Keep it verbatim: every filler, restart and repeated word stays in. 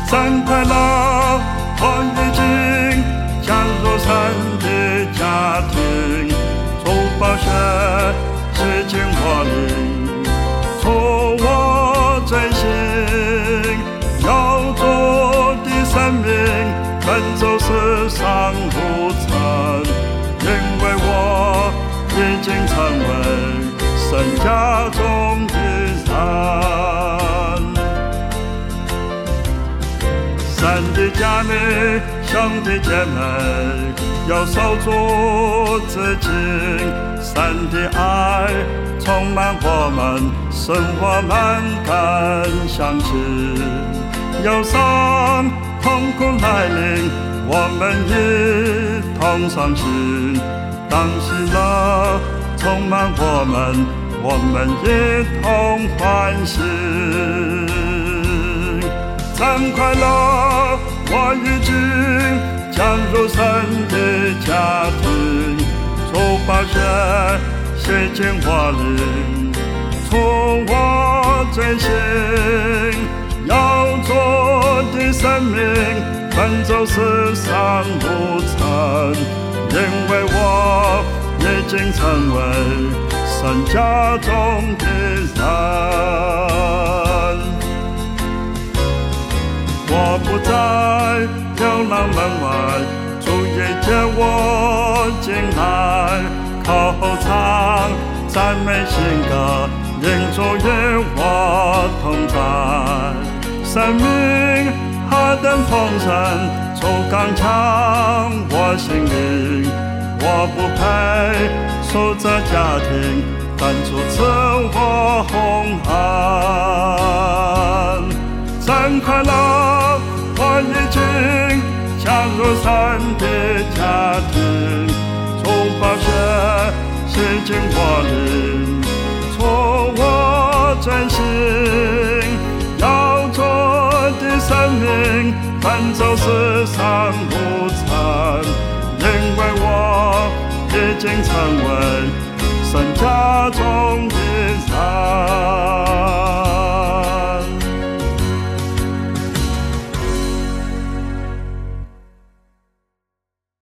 神快乐，我已经加入神的家庭，主宝血洗净我灵，除我罪行，要做的生命奔走世上路程，因为我已经成为神家中的人。神的家里，兄弟姐妹要守住自己，神的爱充满我们，使我们更相信。忧伤痛苦来临，我们一同伤心；当喜乐充满我们，我们一同欢喜。真快乐，我已经加入神的家庭，主宝血洗净我灵，除我罪行，要做的生命奔走世上路程，因为我已经成为神家中的人。我不再流浪门外，主已接我进来，口唱赞美新歌，因主与我同在。生命何等丰盛，主刚强我心灵，我不配属这家庭，但主赐我洪恩。真快乐，我已经加入神的家庭，主宝血洗净我灵，除我罪行，要做的生命奔走世上路程，因为我已经成为神家中的人。